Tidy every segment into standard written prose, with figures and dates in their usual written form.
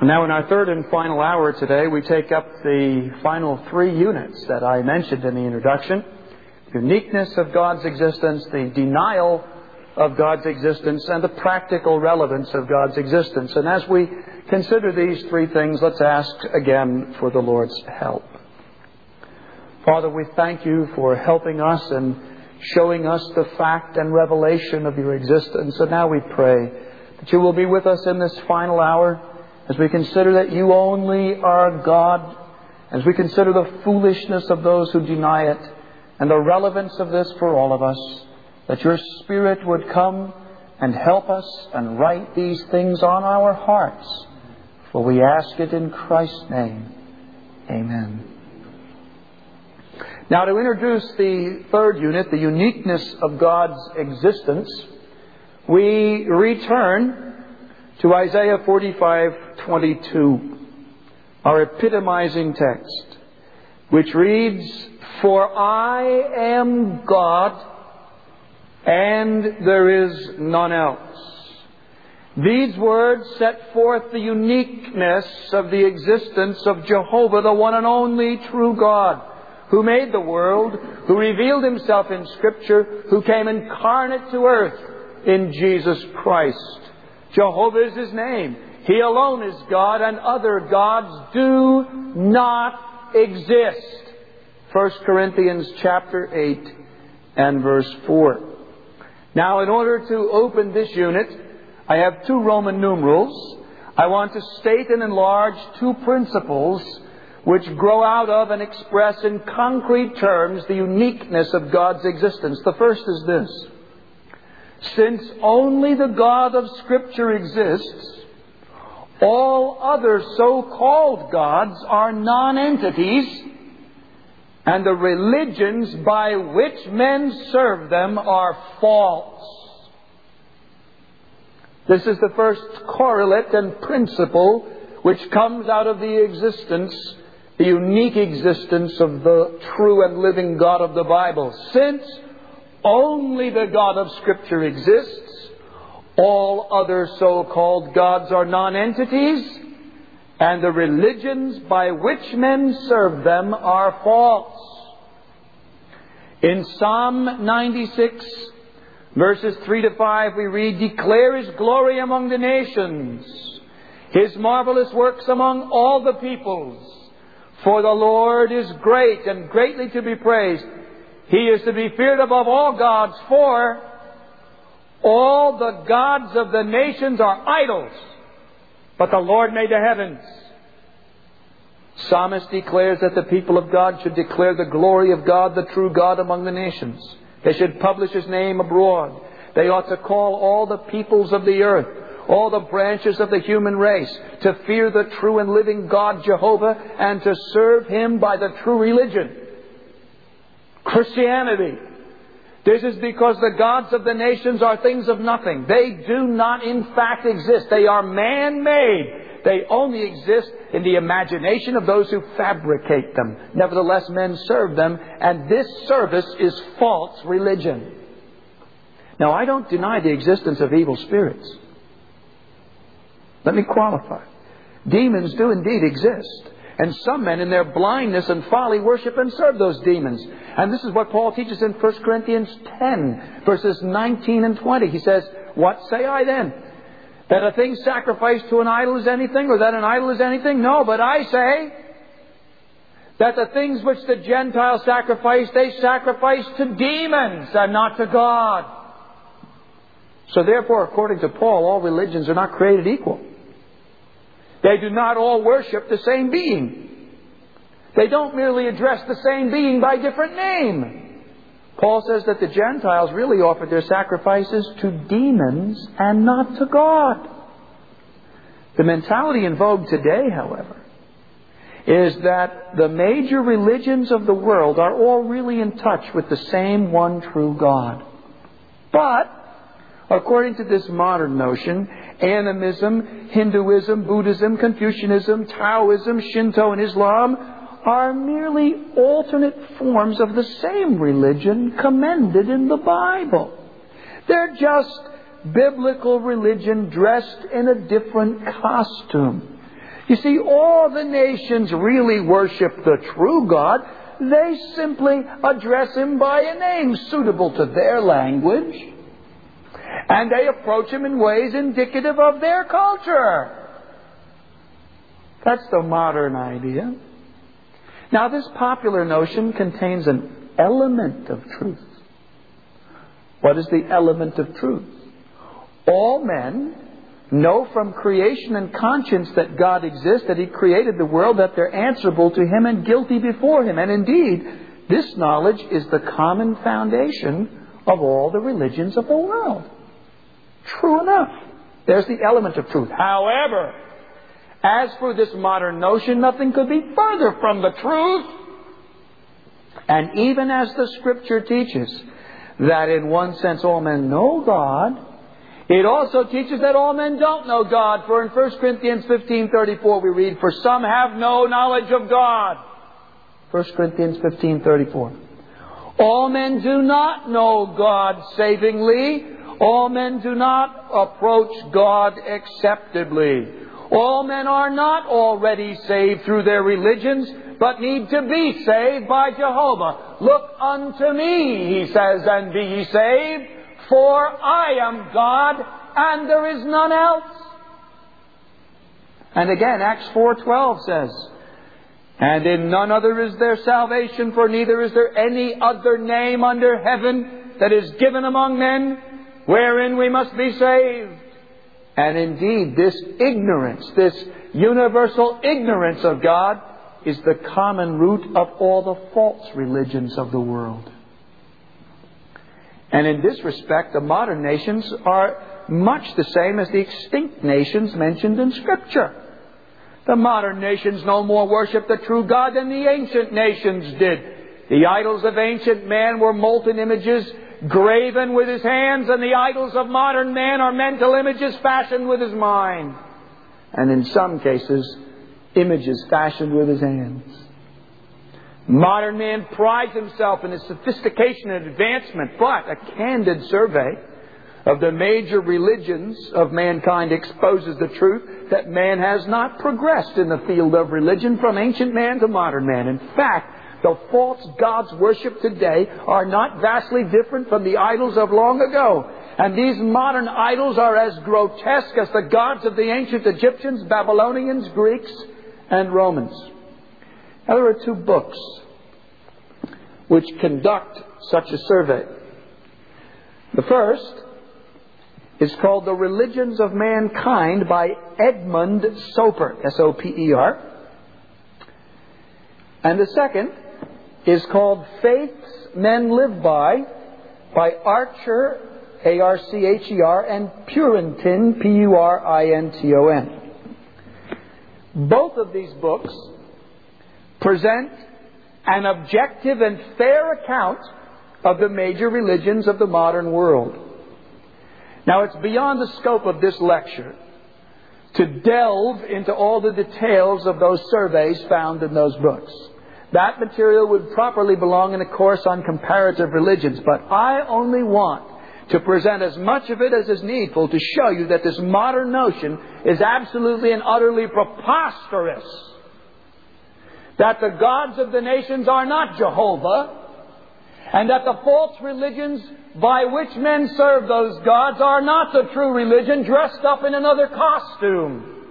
Now, in our third and final hour today, we take up the final three units that I mentioned in the introduction. The uniqueness of God's existence, the denial of God's existence, and the practical relevance of God's existence. And as we consider these three things, let's ask again for the Lord's help. Father, we thank you for helping us and showing us the fact and revelation of your existence. And now we pray that you will be with us in this final hour as we consider that you only are God, as we consider the foolishness of those who deny it, and the relevance of this for all of us, that your Spirit would come and help us and write these things on our hearts. For we ask it in Christ's name. Amen. Now, to introduce the third unit, the uniqueness of God's existence, we return to Isaiah 45:22, our epitomizing text, which reads, "For I am God, and there is none else." These words set forth the uniqueness of the existence of Jehovah, the one and only true God, who made the world, who revealed himself in Scripture, who came incarnate to earth in Jesus Christ. Jehovah is his name. He alone is God, and other gods do not exist. 1 Corinthians chapter 8 and verse 4. Now, in order to open this unit, I have two Roman numerals. I want to state and enlarge two principles which grow out of and express in concrete terms the uniqueness of God's existence. The first is this: since only the God of Scripture exists, all other so-called gods are non-entities, and the religions by which men serve them are false. This is the first correlate and principle which comes out of the existence, the unique existence of the true and living God of the Bible. Since only the God of Scripture exists, all other so-called gods are non-entities, and the religions by which men serve them are false. In Psalm 96, verses 3 to 5, we read, "Declare His glory among the nations, His marvelous works among all the peoples. For the Lord is great and greatly to be praised. He is to be feared above all gods, for all the gods of the nations are idols, but the Lord made the heavens." Psalmist declares that the people of God should declare the glory of God, the true God, among the nations. They should publish His name abroad. They ought to call all the peoples of the earth, all the branches of the human race, to fear the true and living God Jehovah and to serve Him by the true religion, Christianity. This is because the gods of the nations are things of nothing. They do not in fact exist. They are man-made. They only exist in the imagination of those who fabricate them. Nevertheless, men serve them, and this service is false religion. Now, I don't deny the existence of evil spirits. Let me qualify. Demons do indeed exist. And some men in their blindness and folly worship and serve those demons. And this is what Paul teaches in 1 Corinthians 10, verses 19 and 20. He says, "What say I then? That a thing sacrificed to an idol is anything, or that an idol is anything? No, but I say that the things which the Gentiles sacrifice, they sacrifice to demons and not to God." So therefore, according to Paul, all religions are not created equal. They do not all worship the same being. They don't merely address the same being by different name. Paul says that the Gentiles really offered their sacrifices to demons and not to God. The mentality in vogue today, however, is that the major religions of the world are all really in touch with the same one true God. But according to this modern notion, animism, Hinduism, Buddhism, Confucianism, Taoism, Shinto, and Islam are merely alternate forms of the same religion commended in the Bible. They're just biblical religion dressed in a different costume. You see, all the nations really worship the true God. They simply address Him by a name suitable to their language. And they approach Him in ways indicative of their culture. That's the modern idea. Now, this popular notion contains an element of truth. What is the element of truth? All men know from creation and conscience that God exists, that He created the world, that they're answerable to Him and guilty before Him. And indeed, this knowledge is the common foundation of all the religions of the world. True enough. There's the element of truth. However, as for this modern notion, nothing could be further from the truth. And even as the Scripture teaches that in one sense all men know God, it also teaches that all men don't know God. For in 1 Corinthians 15:34 we read, "For some have no knowledge of God." 1 Corinthians 15:34. All men do not know God savingly. All men do not approach God acceptably. All men are not already saved through their religions, but need to be saved by Jehovah. "Look unto me," He says, "and be ye saved, for I am God, and there is none else." And again, Acts 4:12 says, "And in none other is there salvation, for neither is there any other name under heaven that is given among men, wherein we must be saved." And indeed, this ignorance, this universal ignorance of God, is the common root of all the false religions of the world. And in this respect, the modern nations are much the same as the extinct nations mentioned in Scripture. The modern nations no more worship the true God than the ancient nations did. The idols of ancient man were molten images graven with his hands, and the idols of modern man are mental images fashioned with his mind. And in some cases, images fashioned with his hands. Modern man prides himself in his sophistication and advancement, but a candid survey of the major religions of mankind exposes the truth that man has not progressed in the field of religion from ancient man to modern man. In fact, the false gods worshipped today are not vastly different from the idols of long ago. And these modern idols are as grotesque as the gods of the ancient Egyptians, Babylonians, Greeks, and Romans. Now, there are two books which conduct such a survey. The first is called The Religions of Mankind by Edmund Soper, S-O-P-E-R. And the second is called Faiths Men Live By Archer, A-R-C-H-E-R, and Purinton, P-U-R-I-N-T-O-N. Both of these books present an objective and fair account of the major religions of the modern world. Now, it's beyond the scope of this lecture to delve into all the details of those surveys found in those books. That material would properly belong in a course on comparative religions, but I only want to present as much of it as is needful to show you that this modern notion is absolutely and utterly preposterous. That the gods of the nations are not Jehovah, and that the false religions by which men serve those gods are not the true religion dressed up in another costume.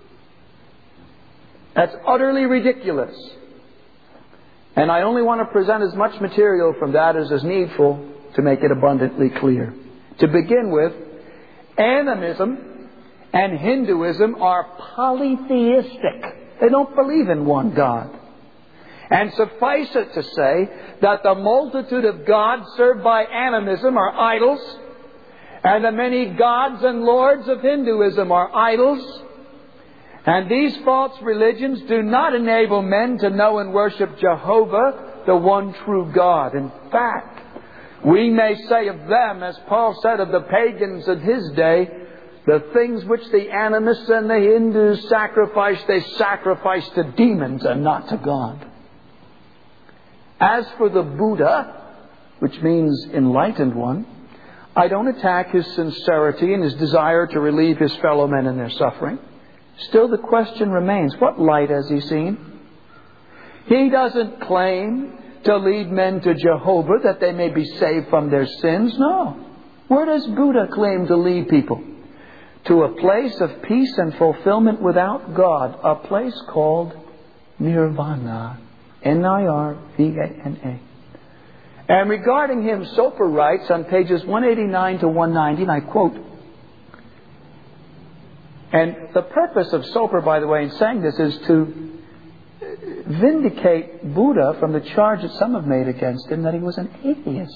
That's utterly ridiculous. And I only want to present as much material from that as is needful to make it abundantly clear. To begin with, animism and Hinduism are polytheistic. They don't believe in one God. And suffice it to say that the multitude of gods served by animism are idols, and the many gods and lords of Hinduism are idols. And these false religions do not enable men to know and worship Jehovah, the one true God. In fact, we may say of them, as Paul said of the pagans of his day, the things which the animists and the Hindus sacrifice, they sacrifice to demons and not to God. As for the Buddha, which means enlightened one, I don't attack his sincerity and his desire to relieve his fellow men in their suffering. Still the question remains, what light has he seen? He doesn't claim to lead men to Jehovah that they may be saved from their sins. No. Where does Buddha claim to lead people? To a place of peace and fulfillment without God. A place called Nirvana. Nirvana. And regarding him, Soper writes on pages 189 to 190, and I quote, and the purpose of Soper, by the way, in saying this is to vindicate Buddha from the charge that some have made against him that he was an atheist.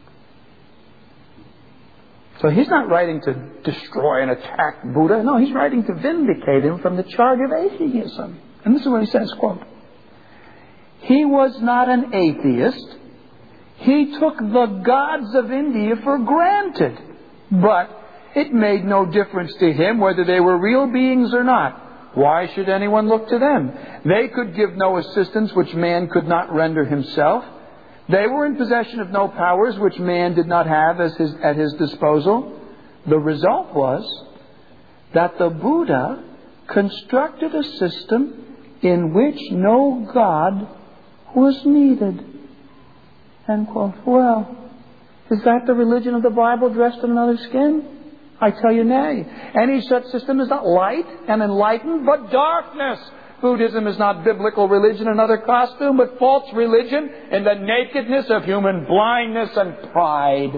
So he's not writing to destroy and attack Buddha. No, he's writing to vindicate him from the charge of atheism. And this is what he says, quote, he was not an atheist. He took the gods of India for granted. But it made no difference to him whether they were real beings or not. Why should anyone look to them? They could give no assistance which man could not render himself. They were in possession of no powers which man did not have at his disposal. The result was that the Buddha constructed a system in which no God was needed. End quote. Well, is that the religion of the Bible dressed in another skin? I tell you, nay. Any such system is not light and enlightened, but darkness. Buddhism is not biblical religion, another costume, but false religion in the nakedness of human blindness and pride.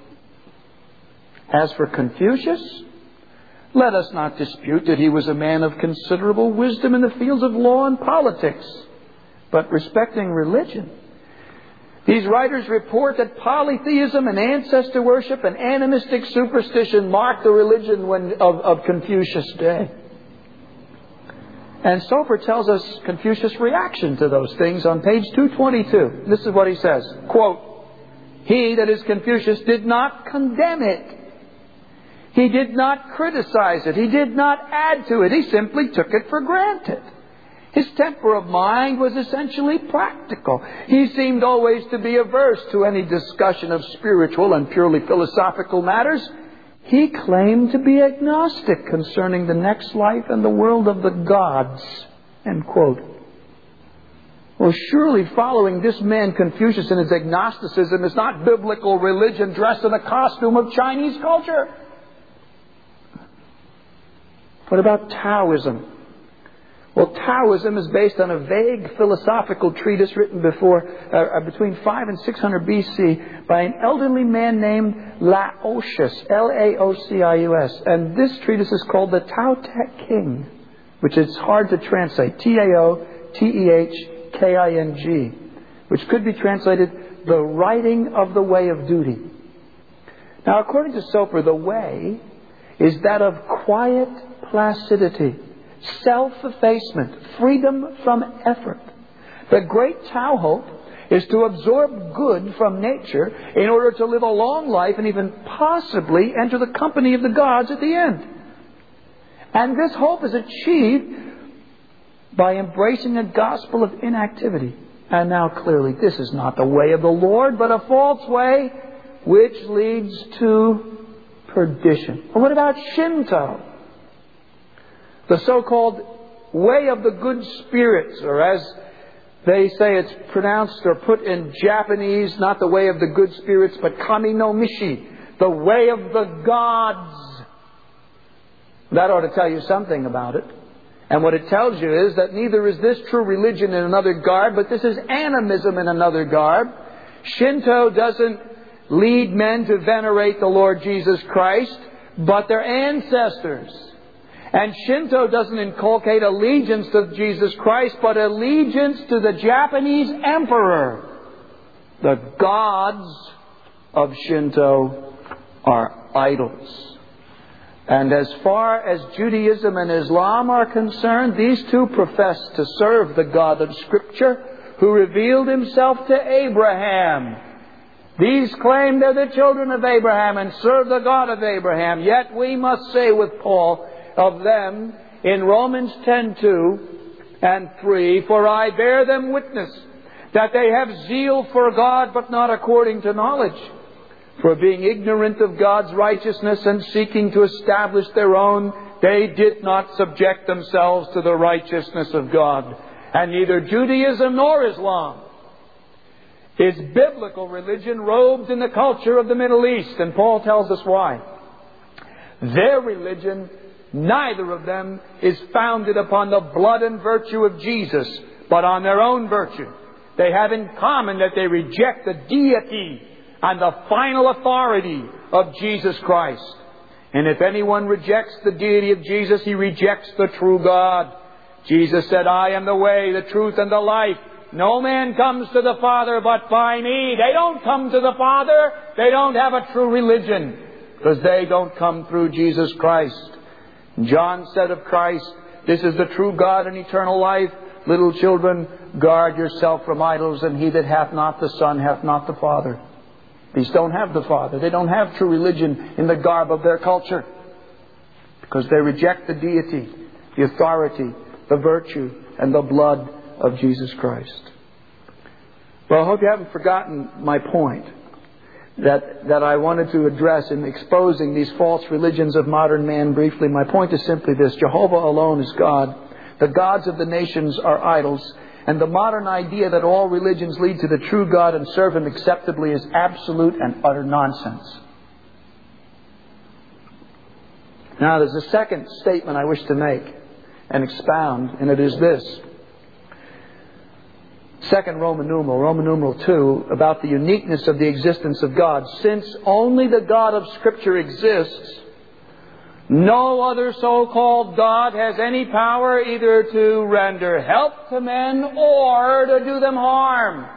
As for Confucius, let us not dispute that he was a man of considerable wisdom in the fields of law and politics. But respecting religion, these writers report that polytheism and ancestor worship and animistic superstition marked the religion of Confucius' day. And Soper tells us Confucius' reaction to those things on page 222. This is what he says, quote, he, that is Confucius, did not condemn it. He did not criticize it. He did not add to it. He simply took it for granted. His temper of mind was essentially practical. He seemed always to be averse to any discussion of spiritual and purely philosophical matters. He claimed to be agnostic concerning the next life and the world of the gods. End quote. Well, surely following this man Confucius in his agnosticism is not biblical religion dressed in a costume of Chinese culture. What about Taoism? Well, Taoism is based on a vague philosophical treatise written between 5 and 600 BC by an elderly man named Laotius, Laocius. And this treatise is called the Tao Te King, which is hard to translate, Taothehking, which could be translated the writing of the way of duty. Now, according to Soper, the way is that of quiet placidity, self-effacement, freedom from effort. The great Tao hope is to absorb good from nature in order to live a long life and even possibly enter the company of the gods at the end. And this hope is achieved by embracing a gospel of inactivity. And now clearly this is not the way of the Lord, but a false way which leads to perdition. Well, what about Shinto? The so-called way of the good spirits, or as they say it's pronounced or put in Japanese, not the way of the good spirits, but Kami no Mishi, the way of the gods. That ought to tell you something about it. And what it tells you is that neither is this true religion in another garb, but this is animism in another garb. Shinto doesn't lead men to venerate the Lord Jesus Christ, but their ancestors. And Shinto doesn't inculcate allegiance to Jesus Christ, but allegiance to the Japanese emperor. The gods of Shinto are idols. And as far as Judaism and Islam are concerned, these two profess to serve the God of Scripture, who revealed Himself to Abraham. These claim they're the children of Abraham and serve the God of Abraham. Yet we must say with Paul of them in Romans 10:2 and 3, for I bear them witness that they have zeal for God, but not according to knowledge. For being ignorant of God's righteousness and seeking to establish their own, they did not subject themselves to the righteousness of God. And neither Judaism nor Islam is biblical religion robed in the culture of the Middle East. And Paul tells us why. Their religion, neither of them, is founded upon the blood and virtue of Jesus, but on their own virtue. They have in common that they reject the deity and the final authority of Jesus Christ. And if anyone rejects the deity of Jesus, he rejects the true God. Jesus said, I am the way, the truth, and the life. No man comes to the Father but by me. They don't come to the Father. They don't have a true religion because they don't come through Jesus Christ. John said of Christ, this is the true God and eternal life. Little children, guard yourself from idols, and he that hath not the Son hath not the Father. These don't have the Father. They don't have true religion in the garb of their culture because they reject the deity, the authority, the virtue, and the blood of Jesus Christ. Well, I hope you haven't forgotten my point that I wanted to address in exposing these false religions of modern man briefly. My point is simply this. Jehovah alone is God. The gods of the nations are idols. And the modern idea that all religions lead to the true God and serve Him acceptably is absolute and utter nonsense. Now, there's a second statement I wish to make and expound, and it is this. Second Roman numeral 2, about the uniqueness of the existence of God. Since only the God of Scripture exists, no other so-called God has any power either to render help to men or to do them harm.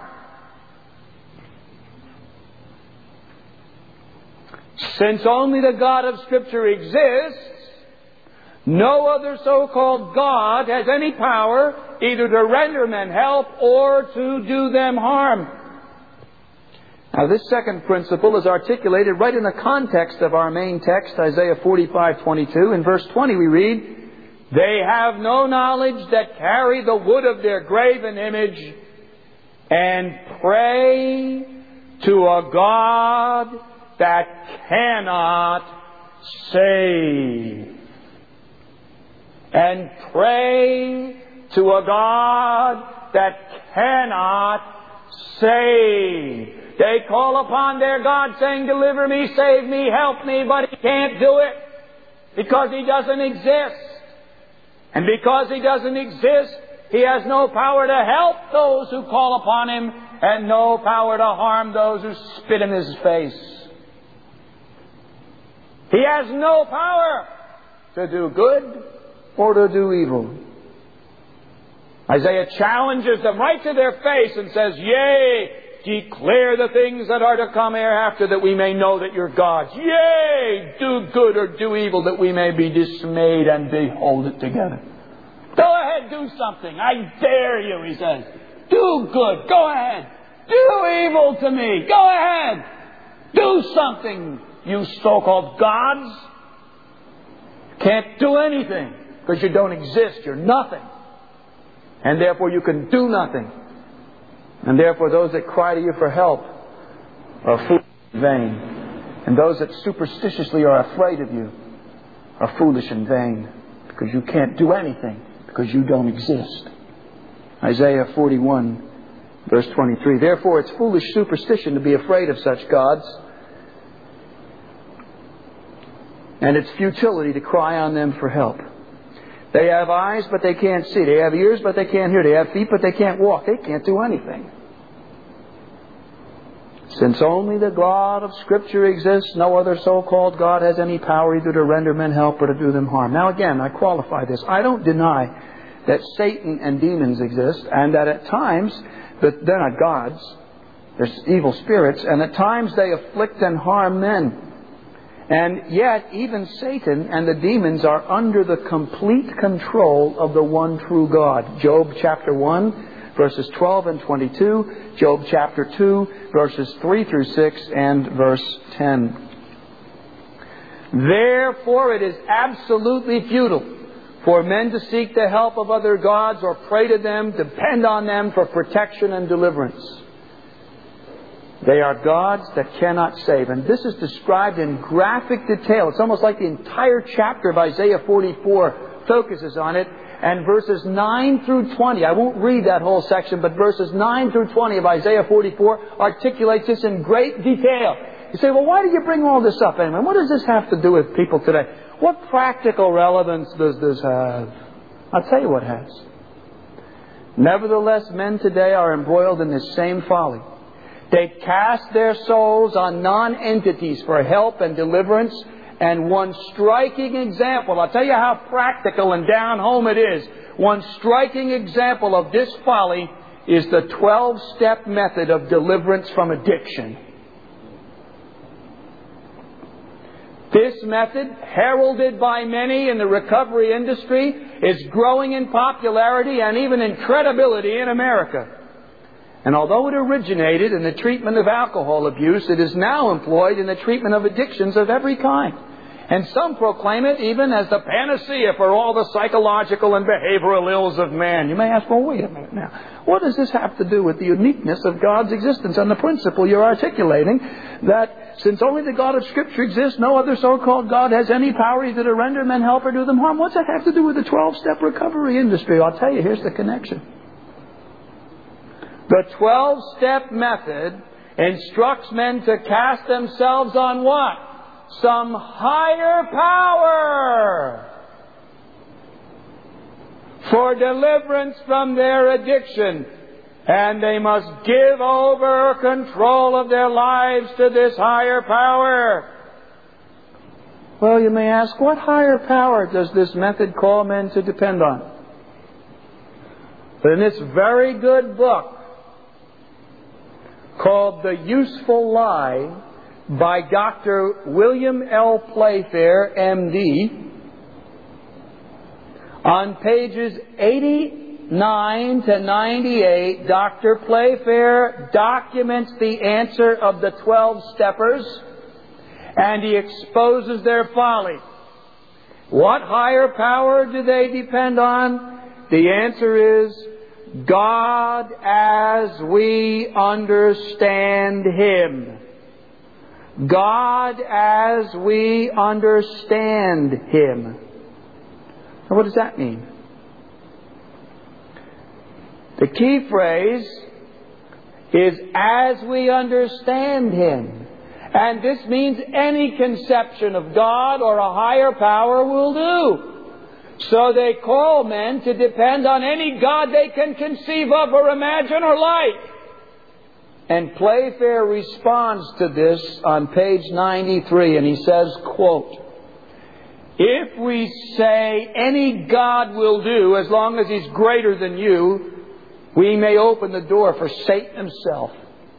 Since only the God of Scripture exists, no other so-called God has any power either to render men help or to do them harm. Now, this second principle is articulated right in the context of our main text, Isaiah 45:22. In verse 20 we read, they have no knowledge that carry the wood of their graven image and pray to a God that cannot save. And pray to a God that cannot save. They call upon their God saying, deliver me, save me, help me, but He can't do it because He doesn't exist. And because He doesn't exist, He has no power to help those who call upon Him and no power to harm those who spit in His face. He has no power to do good or to do evil. Isaiah challenges them right to their face and says, yea, declare the things that are to come hereafter, that we may know that you're gods. Yea, do good or do evil, that we may be dismayed and behold it together. Go ahead, do something. I dare you, he says. Do good. Go ahead. Do evil to me. Go ahead. Do something, you so-called gods. Can't do anything because you don't exist. You're nothing. And therefore you can do nothing. And therefore those that cry to you for help are foolish and vain. And those that superstitiously are afraid of you are foolish and vain. Because you can't do anything. Because you don't exist. Isaiah 41, verse 23. Therefore it's foolish superstition to be afraid of such gods. And it's futility to cry on them for help. They have eyes, but they can't see. They have ears, but they can't hear. They have feet, but they can't walk. They can't do anything. Since only the God of Scripture exists, no other so-called God has any power either to render men help or to do them harm. Now again, I qualify this. I don't deny that Satan and demons exist, and that at times, that they're not gods, they're evil spirits, and at times they afflict and harm men. And yet, even Satan and the demons are under the complete control of the one true God. Job chapter 1, verses 12 and 22. Job chapter 2, verses 3 through 6 and verse 10. Therefore, it is absolutely futile for men to seek the help of other gods or pray to them, depend on them for protection and deliverance. They are gods that cannot save. And this is described in graphic detail. It's almost like the entire chapter of Isaiah 44 focuses on it. And verses 9 through 20, I won't read that whole section, but verses 9 through 20 of Isaiah 44 articulates this in great detail. You say, well, why do you bring all this up anyway? What does this have to do with people today? What practical relevance does this have? I'll tell you what has. Nevertheless, men today are embroiled in this same folly. They cast their souls on non-entities for help and deliverance. And one striking example, I'll tell you how practical and down home it is. One striking example of this folly is the 12-step method of deliverance from addiction. This method, heralded by many in the recovery industry, is growing in popularity and even in credibility in America. And although it originated in the treatment of alcohol abuse, it is now employed in the treatment of addictions of every kind. And some proclaim it even as the panacea for all the psychological and behavioral ills of man. You may ask, well, wait a minute now. What does this have to do with the uniqueness of God's existence and the principle you're articulating that since only the God of Scripture exists, no other so-called God has any power either to render men help or do them harm? What's that have to do with the 12-step recovery industry? I'll tell you, here's the connection. The 12-step method instructs men to cast themselves on what? Some higher power for deliverance from their addiction. And they must give over control of their lives to this higher power. Well, you may ask, what higher power does this method call men to depend on? But in this very good book, called The Useful Lie by Dr. William L. Playfair, M.D., on pages 89 to 98, Dr. Playfair documents the answer of the 12-steppers, and he exposes their folly. What higher power do they depend on? The answer is God as we understand Him. God as we understand Him. Now, what does that mean? The key phrase is as we understand Him. And this means any conception of God or a higher power will do. So they call men to depend on any God they can conceive of or imagine or like. And Playfair responds to this on page 93, and he says, quote, "If we say any God will do as long as He's greater than you, we may open the door for Satan himself."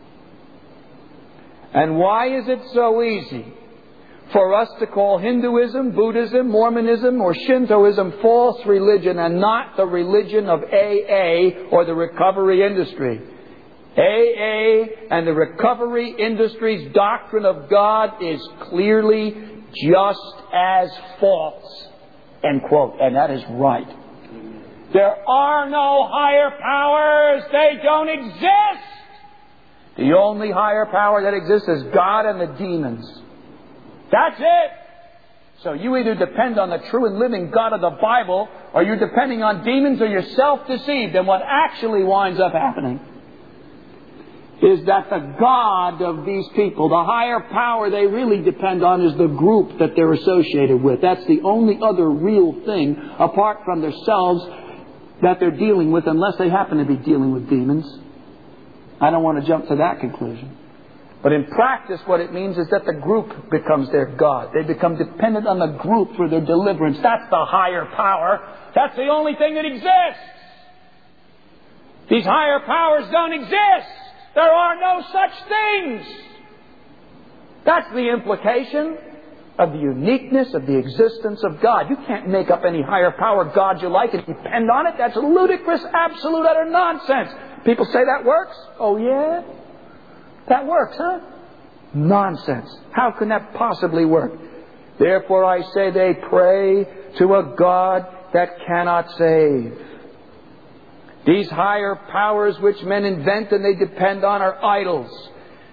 And why is it so easy for us to call Hinduism, Buddhism, Mormonism, or Shintoism false religion and not the religion of AA or the recovery industry? AA and the recovery industry's doctrine of God is clearly just as false. End quote. And that is right. There are no higher powers. They don't exist. The only higher power that exists is God and the demons. That's it. So you either depend on the true and living God of the Bible, or you're depending on demons, or you're self-deceived. And what actually winds up happening is that the God of these people, the higher power they really depend on, is the group that they're associated with. That's the only other real thing, apart from themselves, that they're dealing with, unless they happen to be dealing with demons. I don't want to jump to that conclusion. But in practice, what it means is that the group becomes their God. They become dependent on the group for their deliverance. That's the higher power. That's the only thing that exists. These higher powers don't exist. There are no such things. That's the implication of the uniqueness of the existence of God. You can't make up any higher power God you like and depend on it. That's ludicrous, absolute, utter nonsense. People say that works? Oh, yeah? That works, huh? Nonsense. How can that possibly work? Therefore, I say they pray to a God that cannot save. These higher powers which men invent and they depend on are idols.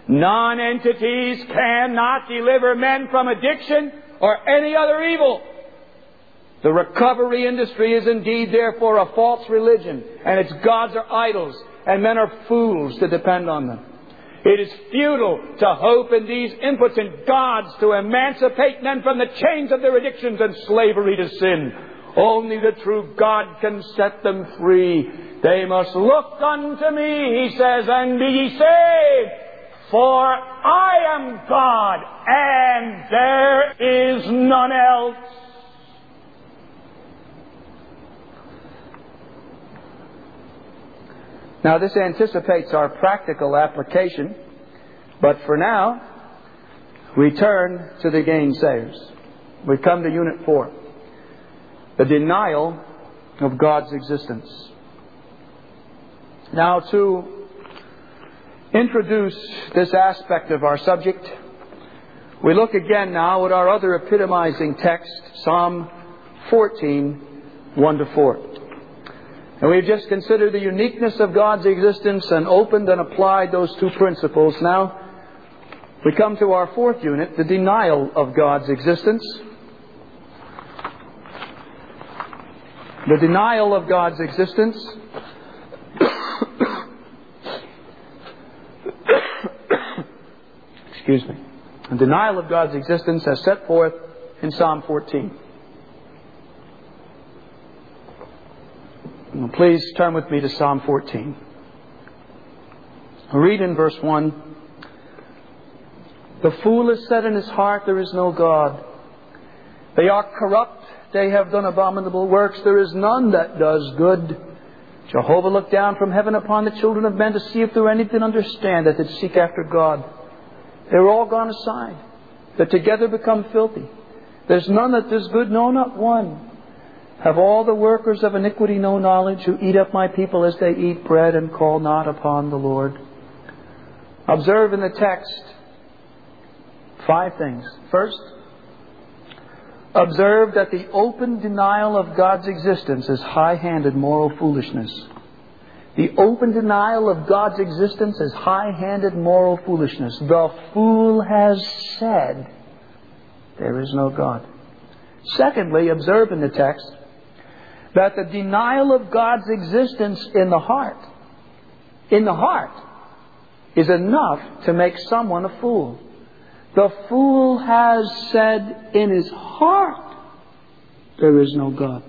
Non-entities cannot deliver men from addiction or any other evil. The recovery industry is indeed, therefore, a false religion, and its gods are idols, and men are fools to depend on them. It is futile to hope in these impotent gods to emancipate men from the chains of their addictions and slavery to sin. Only the true God can set them free. They must look unto me, He says, and be ye saved. For I am God, and there is none else. Now, this anticipates our practical application, but for now, we turn to the gainsayers. We come to Unit 4, the denial of God's existence. Now, to introduce this aspect of our subject, we look again now at our other epitomizing text, Psalm 14, 1-4. And we've just considered the uniqueness of God's existence and opened and applied those two principles. Now, we come to our fourth unit, the denial of God's existence. The denial of God's existence. Excuse me. The denial of God's existence as set forth in Psalm 14. Please turn with me to Psalm 14. I'll read in verse 1. The fool has said in his heart, there is no God. They are corrupt. They have done abominable works. There is none that does good. Jehovah looked down from heaven upon the children of men to see if there were any that understand, that did seek after God. They were all gone aside. They're together become filthy. There's none that does good, no, not one. Have all the workers of iniquity no knowledge, who eat up my people as they eat bread and call not upon the Lord? Observe in the text 5 things. First, observe that the open denial of God's existence is high-handed moral foolishness. The open denial of God's existence is high-handed moral foolishness. The fool has said, there is no God. Secondly, observe in the text that the denial of God's existence in the heart is enough to make someone a fool. The fool has said in his heart, there is no God.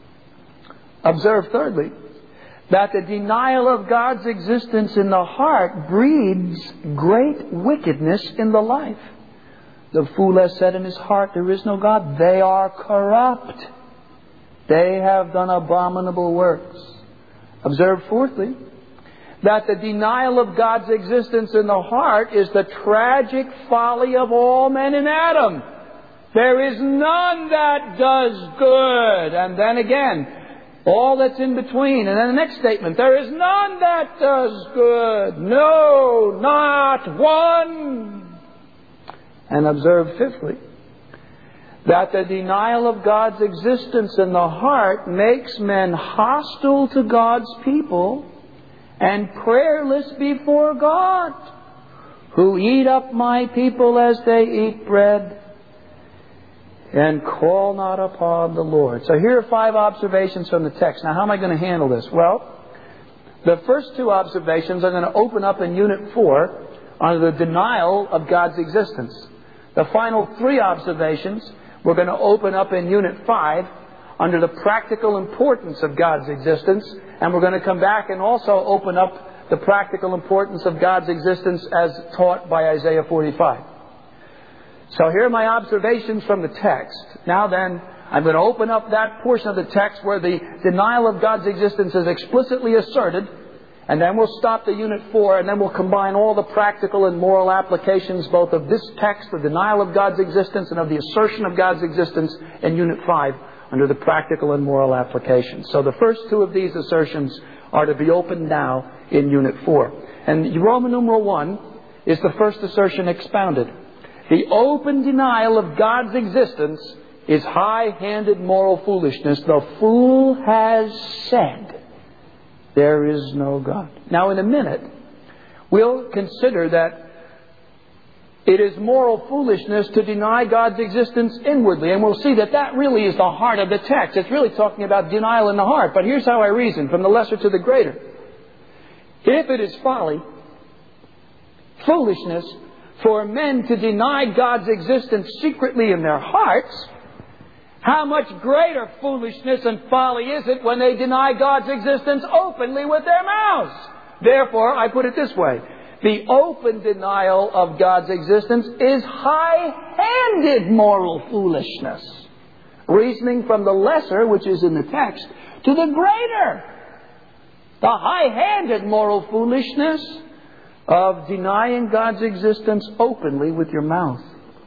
Observe thirdly, that the denial of God's existence in the heart breeds great wickedness in the life. The fool has said in his heart, there is no God. They are corrupt. They have done abominable works. Observe fourthly, that the denial of God's existence in the heart is the tragic folly of all men in Adam. There is none that does good. And then again, all that's in between. And then the next statement, there is none that does good. No, not one. And observe fifthly, that the denial of God's existence in the heart makes men hostile to God's people and prayerless before God, who eat up my people as they eat bread and call not upon the Lord. So here are 5 observations from the text. Now, how am I going to handle this? Well, the first 2 observations are going to open up in Unit 4 on the denial of God's existence. The final 3 observations we're going to open up in Unit 5 under the practical importance of God's existence. And we're going to come back and also open up the practical importance of God's existence as taught by Isaiah 45. So here are my observations from the text. Now then, I'm going to open up that portion of the text where the denial of God's existence is explicitly asserted. And then we'll stop to Unit 4, and then we'll combine all the practical and moral applications both of this text, the denial of God's existence, and of the assertion of God's existence in Unit 5 under the practical and moral applications. So the first 2 of these assertions are to be opened now in Unit 4. And Roman numeral 1 is the first assertion expounded. The open denial of God's existence is high-handed moral foolishness. The fool has said, there is no God. Now, in a minute, we'll consider that It is moral foolishness to deny God's existence inwardly. And we'll see that that really is the heart of the text. It's really talking about denial in the heart. But here's how I reason, from the lesser to the greater. If it is folly, foolishness, for men to deny God's existence secretly in their hearts, how much greater foolishness and folly is it when they deny God's existence openly with their mouths? Therefore, I put it this way. The open denial of God's existence is high-handed moral foolishness. Reasoning from the lesser, which is in the text, to the greater. The high-handed moral foolishness of denying God's existence openly with your mouth.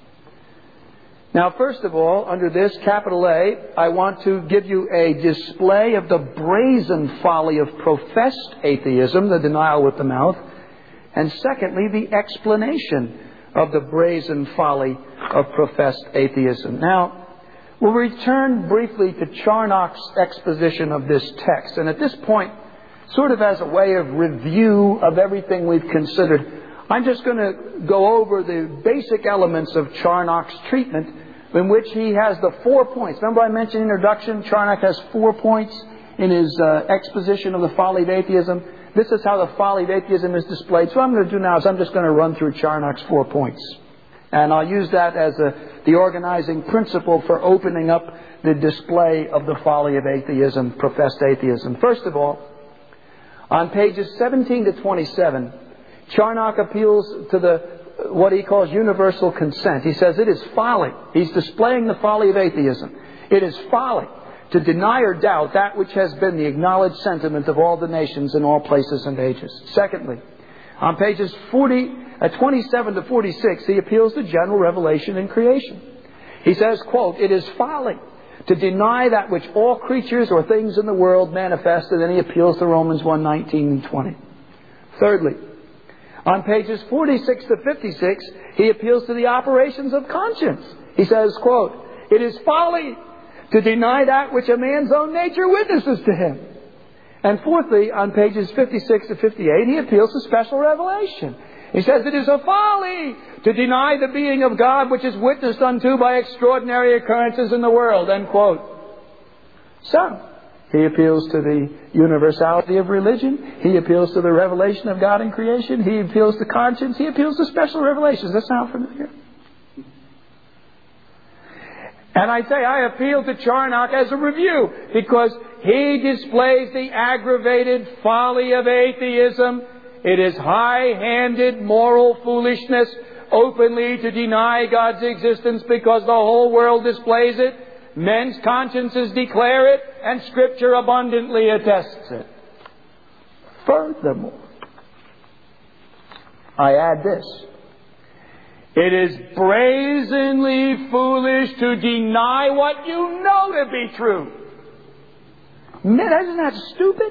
Now, first of all, under this, capital A, I want to give you a display of the brazen folly of professed atheism, the denial with the mouth. And secondly, the explanation of the brazen folly of professed atheism. Now, we'll return briefly to Charnock's exposition of this text. And at this point, sort of as a way of review of everything we've considered, I'm just going to go over the basic elements of Charnock's treatment, in which he has the 4 points. Remember I mentioned in introduction, Charnock has 4 points in his exposition of the folly of atheism. This is how the folly of atheism is displayed. So what I'm going to do now is I'm just going to run through Charnock's 4 points. And I'll use that as the organizing principle for opening up the display of the folly of atheism, professed atheism. First of all, on pages 17 to 27, Charnock appeals to what he calls universal consent. He says it is folly. He's displaying the folly of atheism. It is folly to deny or doubt that which has been the acknowledged sentiment of all the nations in all places and ages. Secondly, on pages 27 to 46, he appeals to general revelation in creation. He says, quote, it is folly to deny that which all creatures or things in the world manifest, and then he appeals to Romans 1:19 and 20. Thirdly, on pages 46 to 56, he appeals to the operations of conscience. He says, quote, it is folly to deny that which a man's own nature witnesses to him. And fourthly, on pages 56 to 58, he appeals to special revelation. He says it is a folly to deny the being of God which is witnessed unto by extraordinary occurrences in the world. End quote. So, he appeals to the universality of religion. He appeals to the revelation of God in creation. He appeals to conscience. He appeals to special revelations. Does that sound familiar? And I say I appeal to Charnock as a review because he displays the aggravated folly of atheism. It is high-handed moral foolishness openly to deny God's existence because the whole world displays it. Men's consciences declare it, and Scripture abundantly attests it. Furthermore, I add this. It is brazenly foolish to deny what you know to be true. Isn't that stupid?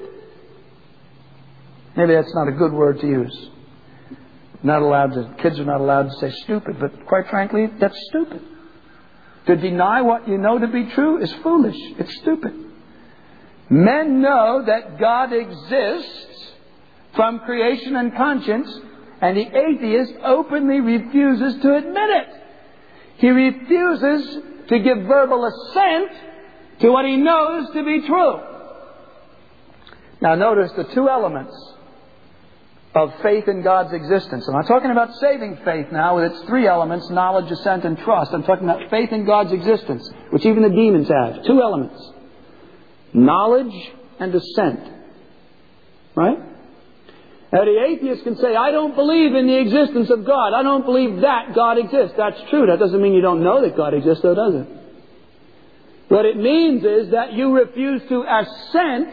Maybe that's not a good word to use. Kids are not allowed to say stupid, but quite frankly, that's stupid. To deny what you know to be true is foolish. It's stupid. Men know that God exists from creation and conscience, and the atheist openly refuses to admit it. He refuses to give verbal assent to what he knows to be true. Now notice the 2 elements of faith in God's existence. I'm not talking about saving faith now with its 3 elements, knowledge, assent, and trust. I'm talking about faith in God's existence, which even the demons have. 2 elements. Knowledge and assent. Right? Now the atheist can say, I don't believe in the existence of God. I don't believe that God exists. That's true. That doesn't mean you don't know that God exists, though, does it? What it means is that you refuse to assent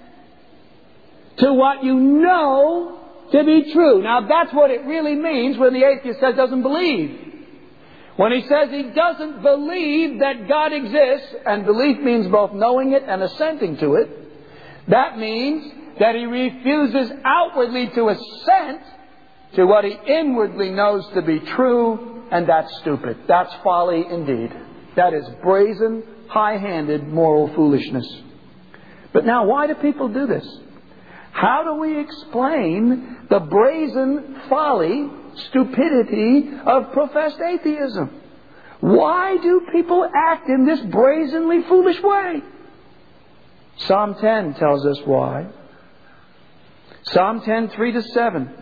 to what you know to be true. Now that's what it really means when the atheist says doesn't believe. When he says he doesn't believe that God exists, and belief means both knowing it and assenting to it, that means that he refuses outwardly to assent to what he inwardly knows to be true, and that's stupid. That's folly indeed. That is brazen, high-handed moral foolishness. But now, why do people do this? How do we explain the brazen folly stupidity of professed atheism. Why do people act in this brazenly foolish way? Psalm 10 tells us why. Psalm 10, 3-7.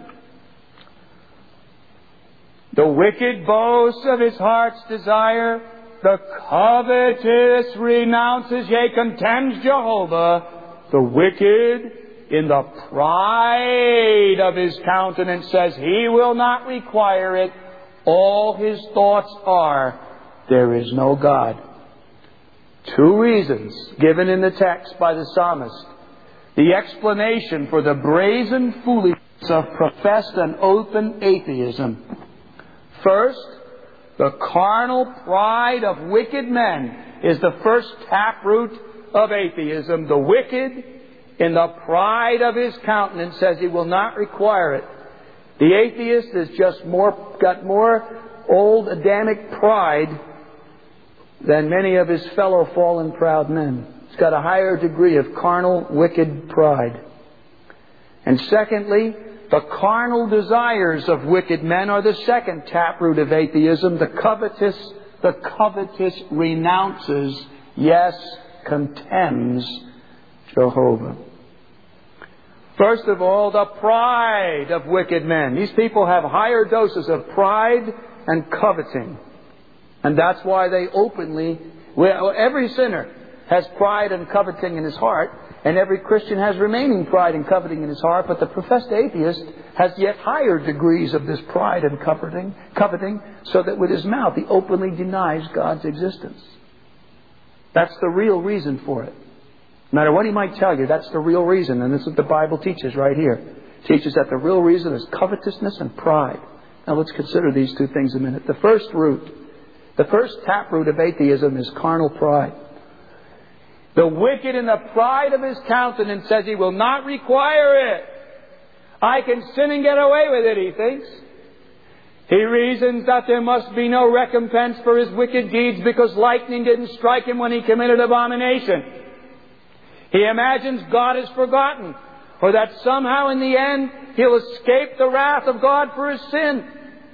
The wicked boasts of his heart's desire. The covetous renounces, yea, contemns Jehovah. The wicked, in the pride of his countenance, says he will not require it. All his thoughts are, there is no God. Two reasons given in the text by the psalmist. The explanation for the brazen foolishness of professed and open atheism. First, the carnal pride of wicked men is the first taproot of atheism. The wicked, in the pride of his countenance, says he will not require it. The atheist has just got more old Adamic pride than many of his fellow fallen proud men. He's got a higher degree of carnal, wicked pride. And secondly, the carnal desires of wicked men are the second taproot of atheism. The covetous renounces, yes, contemns Jehovah. First of all, the pride of wicked men. These people have higher doses of pride and coveting. And that's why they openly... every sinner has pride and coveting in his heart, and every Christian has remaining pride and coveting in his heart, but the professed atheist has yet higher degrees of this pride and coveting, so that with his mouth he openly denies God's existence. That's the real reason for it. No matter what he might tell you, that's the real reason, and this is what the Bible teaches right here. It teaches that the real reason is covetousness and pride. Now let's consider these two things a minute. The first taproot of atheism is carnal pride. The wicked in the pride of his countenance says he will not require it. I can sin and get away with it, he thinks. He reasons that there must be no recompense for his wicked deeds because lightning didn't strike him when he committed abomination. He imagines God is forgotten, or that somehow in the end he'll escape the wrath of God for his sin.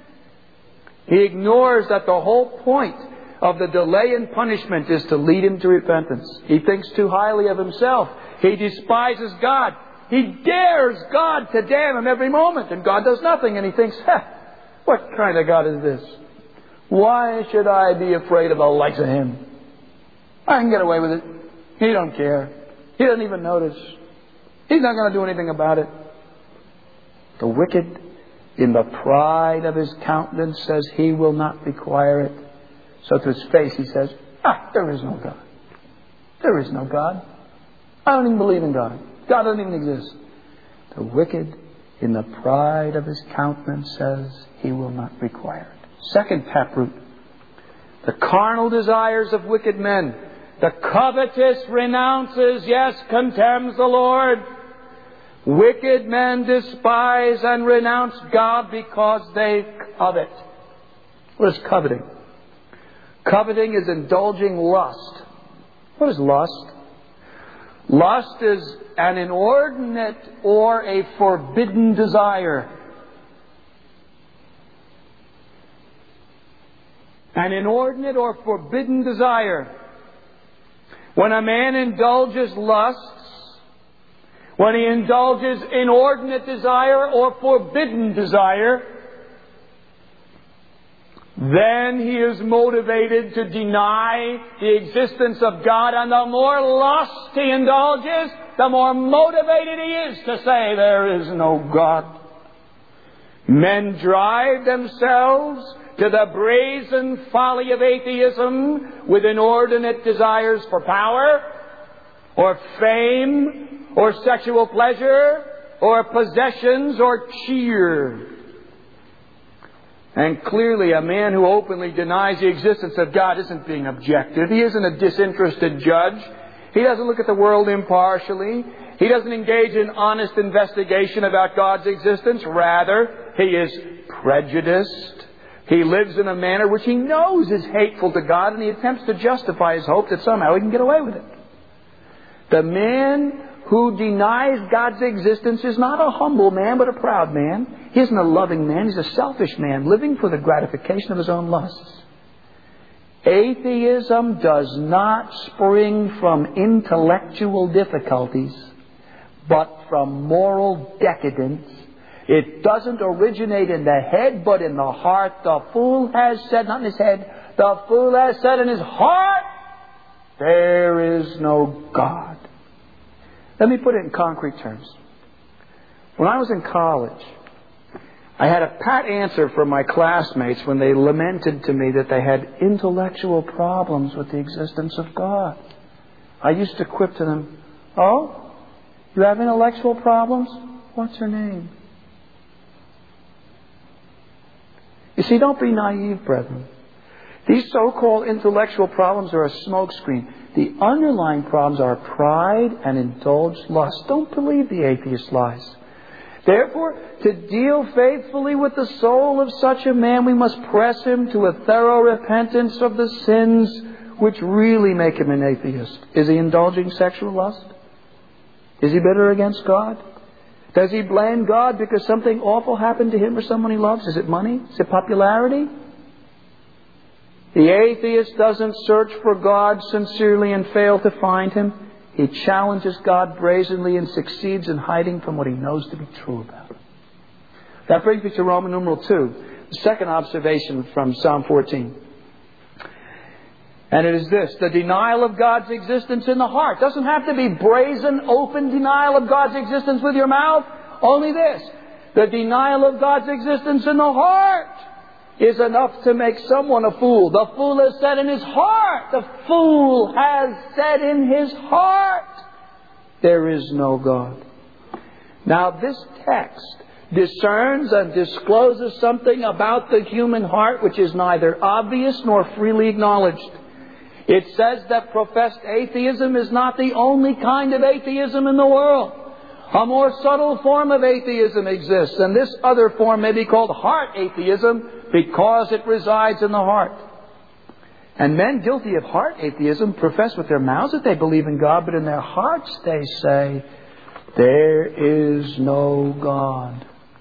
He ignores that the whole point of the delay in punishment is to lead him to repentance. He thinks too highly of himself. He despises God. He dares God to damn him every moment, and God does nothing. And he thinks, what kind of God is this? Why should I be afraid of the likes of him? I can get away with it. He don't care. He doesn't even notice. He's not going to do anything about it. The wicked, in the pride of his countenance, says he will not require it. So to his face he says, there is no God. There is no God. I don't even believe in God. God doesn't even exist. The wicked, in the pride of his countenance, says he will not require it. Second taproot, the carnal desires of wicked men. The covetous renounces, yes, contemns the Lord. Wicked men despise and renounce God because they covet. What is coveting? Coveting is indulging lust. What is lust? Lust is an inordinate or a forbidden desire. An inordinate or forbidden desire. When a man indulges lusts, when he indulges inordinate desire or forbidden desire, then he is motivated to deny the existence of God. And the more lust he indulges, the more motivated he is to say there is no God. Men drive themselves to the brazen folly of atheism with inordinate desires for power, or fame, or sexual pleasure, or possessions, or cheer. And clearly a man who openly denies the existence of God isn't being objective. He isn't a disinterested judge. He doesn't look at the world impartially. He doesn't engage in honest investigation about God's existence. Rather, he is prejudiced. He lives in a manner which he knows is hateful to God, and he attempts to justify his hope that somehow he can get away with it. The man who denies God's existence is not a humble man, but a proud man. He isn't a loving man. He's a selfish man, living for the gratification of his own lusts. Atheism does not spring from intellectual difficulties, but from moral decadence. It doesn't originate in the head, but in the heart. The fool has said, not in his head, the fool has said in his heart, there is no God. Let me put it in concrete terms. When I was in college, I had a pat answer from my classmates when they lamented to me that they had intellectual problems with the existence of God. I used to quip to them, "Oh, you have intellectual problems? What's your name?" You see, don't be naive, brethren. These so-called intellectual problems are a smokescreen. The underlying problems are pride and indulged lust. Don't believe the atheist lies. Therefore, to deal faithfully with the soul of such a man, we must press him to a thorough repentance of the sins which really make him an atheist. Is he indulging sexual lust? Is he bitter against God? Does he blame God because something awful happened to him or someone he loves? Is it money? Is it popularity? The atheist doesn't search for God sincerely and fail to find Him. He challenges God brazenly and succeeds in hiding from what he knows to be true about Him. That brings me to Roman numeral 2, the second observation from Psalm 14. And it is this: the denial of God's existence in the heart. Doesn't have to be brazen, open denial of God's existence with your mouth. Only this: the denial of God's existence in the heart is enough to make someone a fool. The fool has said in his heart. The fool has said in his heart, there is no God. Now this text discerns and discloses something about the human heart which is neither obvious nor freely acknowledged. It says that professed atheism is not the only kind of atheism in the world. A more subtle form of atheism exists, and this other form may be called heart atheism because it resides in the heart. And men guilty of heart atheism profess with their mouths that they believe in God, but in their hearts they say, there is no God.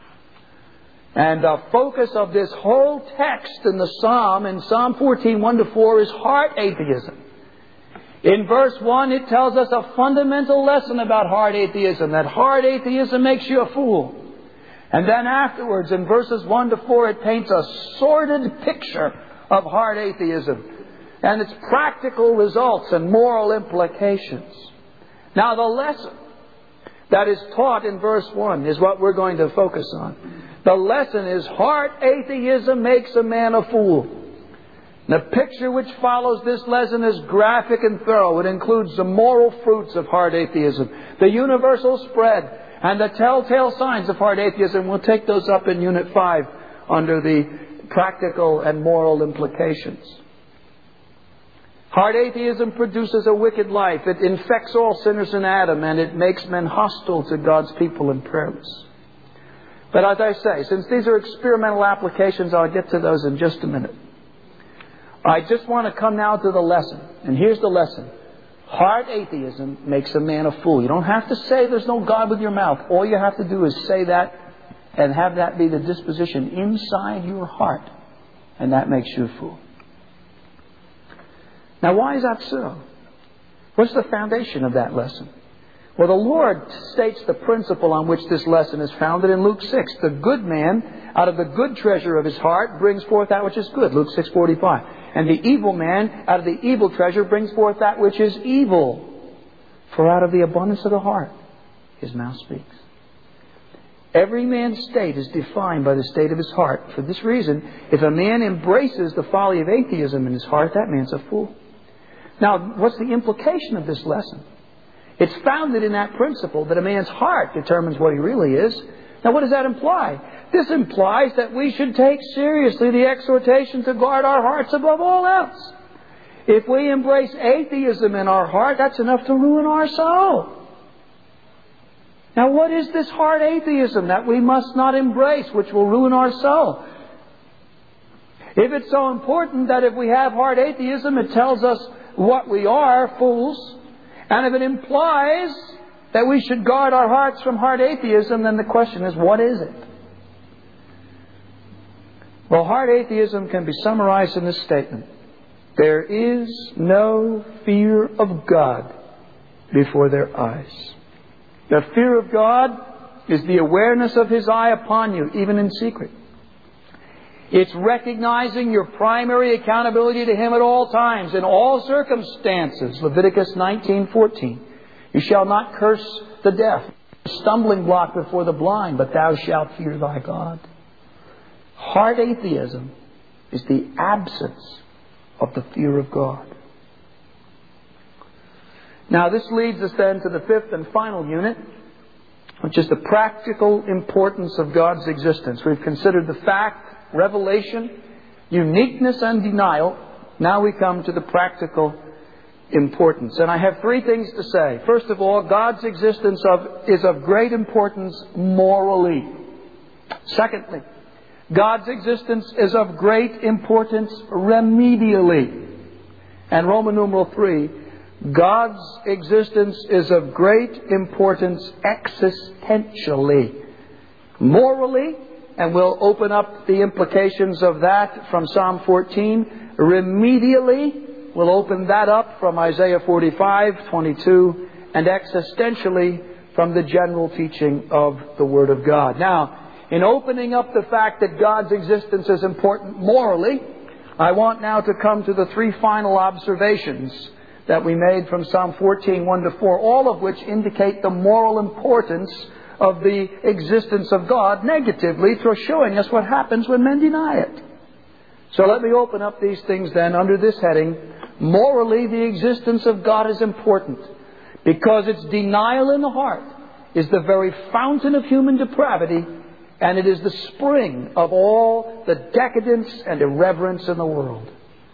And the focus of this whole text in the Psalm, in Psalm 14, 1-4, is heart atheism. In verse 1, it tells us a fundamental lesson about heart atheism, that heart atheism makes you a fool. And then afterwards, in verses 1-4, it paints a sordid picture of heart atheism and its practical results and moral implications. Now, the lesson that is taught in verse 1 is what we're going to focus on. The lesson is heart atheism makes a man a fool. The picture which follows this lesson is graphic and thorough. It includes the moral fruits of heart atheism, the universal spread, and the telltale signs of heart atheism. We'll take those up in Unit 5 under the practical and moral implications. Heart atheism produces a wicked life. It infects all sinners in Adam, and it makes men hostile to God's people and prayerless. But as I say, since these are experimental applications, I'll get to those in just a minute. I just want to come now to the lesson. And here's the lesson. Heart atheism makes a man a fool. You don't have to say there's no God with your mouth. All you have to do is say that and have that be the disposition inside your heart. And that makes you a fool. Now, why is that so? What's the foundation of that lesson? Well, the Lord states the principle on which this lesson is founded in Luke 6. The good man, out of the good treasure of his heart, brings forth that which is good. Luke 6:45. And the evil man, out of the evil treasure, brings forth that which is evil. For out of the abundance of the heart, his mouth speaks. Every man's state is defined by the state of his heart. For this reason, if a man embraces the folly of atheism in his heart, that man's a fool. Now, what's the implication of this lesson? It's founded in that principle that a man's heart determines what he really is. Now, what does that imply? This implies that we should take seriously the exhortation to guard our hearts above all else. If we embrace atheism in our heart, that's enough to ruin our soul. Now, what is this heart atheism that we must not embrace, which will ruin our soul? If it's so important that if we have heart atheism, it tells us what we are, fools. And if it implies that we should guard our hearts from heart atheism, then the question is, what is it? Well, heart atheism can be summarized in this statement. There is no fear of God before their eyes. The fear of God is the awareness of His eye upon you, even in secret. It's recognizing your primary accountability to Him at all times, in all circumstances. Leviticus 19:14. You shall not curse the deaf, a stumbling block before the blind, but thou shalt fear thy God. Heart atheism is the absence of the fear of God. Now this leads us then to the fifth and final unit, which is the practical importance of God's existence. We've considered the fact, revelation, uniqueness, and denial. Now we come to the practical importance. And I have three things to say. First of all, God's existence is of great importance morally. Secondly, God's existence is of great importance remedially. And Roman numeral 3, God's existence is of great importance existentially. Morally, and we'll open up the implications of that from Psalm 14. Remedially, we'll open that up from Isaiah 45:22, and existentially from the general teaching of the Word of God. Now, in opening up the fact that God's existence is important morally, I want now to come to the three final observations that we made from Psalm 14:1-4, all of which indicate the moral importance of the existence of God negatively through showing us what happens when men deny it. So let me open up these things then under this heading. Morally, the existence of God is important because its denial in the heart is the very fountain of human depravity, and it is the spring of all the decadence and irreverence in the world.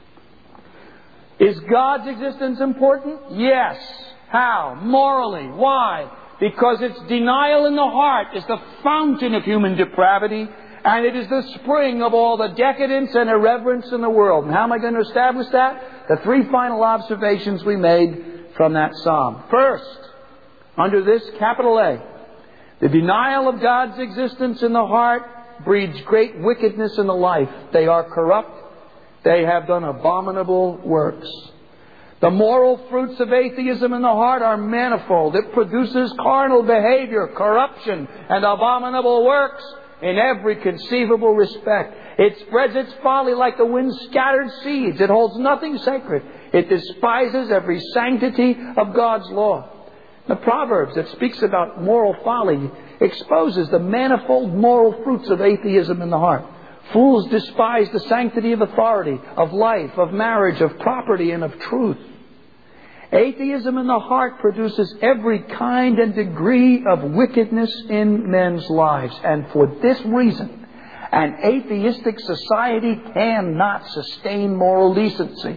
Is God's existence important? Yes. How? Morally. Why? Because its denial in the heart is the fountain of human depravity, and it is the spring of all the decadence and irreverence in the world. And how am I going to establish that? The three final observations we made from that psalm. First, under this capital A, the denial of God's existence in the heart breeds great wickedness in the life. They are corrupt. They have done abominable works. The moral fruits of atheism in the heart are manifold. It produces carnal behavior, corruption, and abominable works in every conceivable respect. It spreads its folly like the wind scattered seeds. It holds nothing sacred. It despises every sanctity of God's law. The Proverbs that speaks about moral folly exposes the manifold moral fruits of atheism in the heart. Fools despise the sanctity of authority, of life, of marriage, of property, and of truth. Atheism in the heart produces every kind and degree of wickedness in men's lives. And for this reason, an atheistic society cannot sustain moral decency.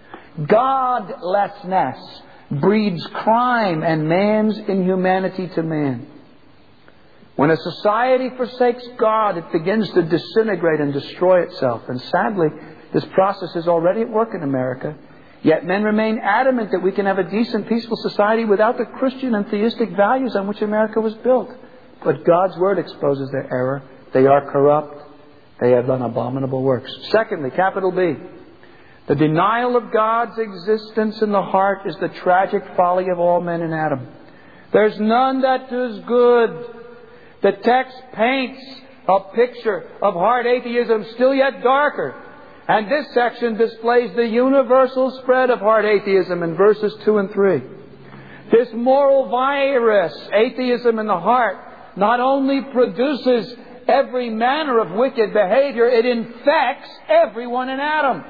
Godlessness breeds crime and man's inhumanity to man. When a society forsakes God, it begins to disintegrate and destroy itself. And sadly, this process is already at work in America. Yet men remain adamant that we can have a decent, peaceful society without the Christian and theistic values on which America was built. But God's Word exposes their error. They are corrupt. They have done abominable works. Secondly, capital B, the denial of God's existence in the heart is the tragic folly of all men in Adam. There's none that does good. The text paints a picture of heart atheism still yet darker. And this section displays the universal spread of heart atheism in verses 2 and 3. This moral virus, atheism in the heart, not only produces every manner of wicked behavior, it infects everyone in Adam.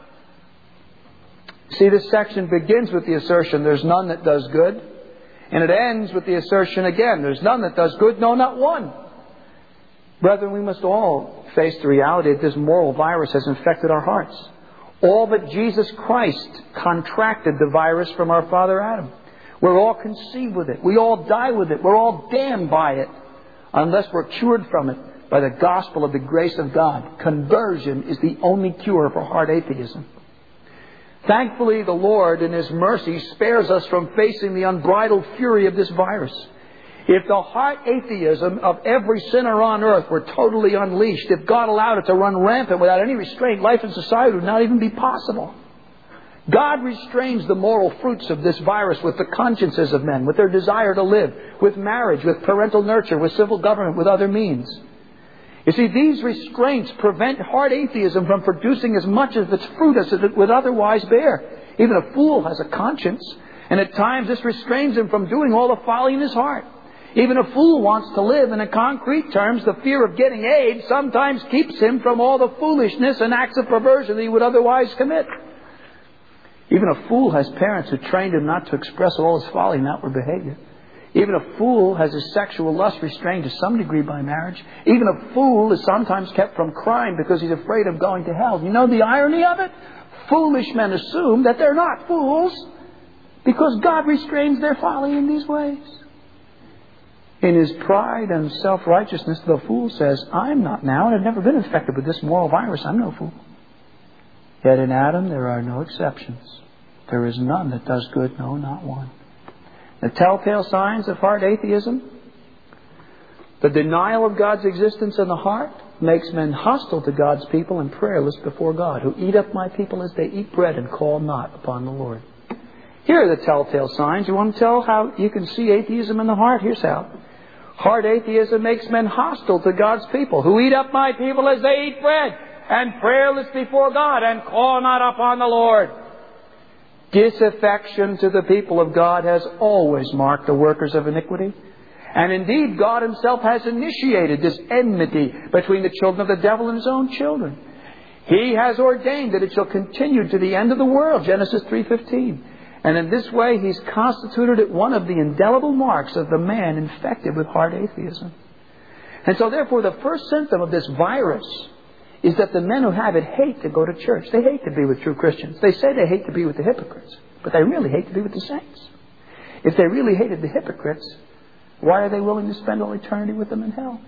See, this section begins with the assertion, there's none that does good. And it ends with the assertion again, there's none that does good, no, not one. Brethren, we must all face the reality that this moral virus has infected our hearts. All but Jesus Christ contracted the virus from our father Adam. We're all conceived with it. We all die with it. We're all damned by it unless we're cured from it by the gospel of the grace of God. Conversion is the only cure for heart atheism. Thankfully, the Lord, in His mercy, spares us from facing the unbridled fury of this virus. If the heart atheism of every sinner on earth were totally unleashed, if God allowed it to run rampant without any restraint, life in society would not even be possible. God restrains the moral fruits of this virus with the consciences of men, with their desire to live, with marriage, with parental nurture, with civil government, with other means. You see, these restraints prevent hard atheism from producing as much of its fruit as it would otherwise bear. Even a fool has a conscience, and at times this restrains him from doing all the folly in his heart. Even a fool wants to live, and in concrete terms, the fear of getting AIDS sometimes keeps him from all the foolishness and acts of perversion that he would otherwise commit. Even a fool has parents who trained him not to express all his folly in outward behavior. Even a fool has his sexual lust restrained to some degree by marriage. Even a fool is sometimes kept from crime because he's afraid of going to hell. You know the irony of it? Foolish men assume that they're not fools because God restrains their folly in these ways. In his pride and self-righteousness, the fool says, I'm not now, and I've never been infected with this moral virus. I'm no fool. Yet in Adam there are no exceptions. There is none that does good, no, not one. The telltale signs of heart atheism: the denial of God's existence in the heart makes men hostile to God's people and prayerless before God, who eat up my people as they eat bread and call not upon the Lord. Here are the telltale signs. You want to tell how you can see atheism in the heart? Here's how. Heart atheism makes men hostile to God's people, who eat up my people as they eat bread, and prayerless before God, and call not upon the Lord. Disaffection to the people of God has always marked the workers of iniquity. And indeed, God Himself has initiated this enmity between the children of the devil and His own children. He has ordained that it shall continue to the end of the world, Genesis 3:15. And in this way, He's constituted it one of the indelible marks of the man infected with heart atheism. And so therefore, the first symptom of this virus is that the men who have it hate to go to church. They hate to be with true Christians. They say they hate to be with the hypocrites, but they really hate to be with the saints. If they really hated the hypocrites, why are they willing to spend all eternity with them in hell?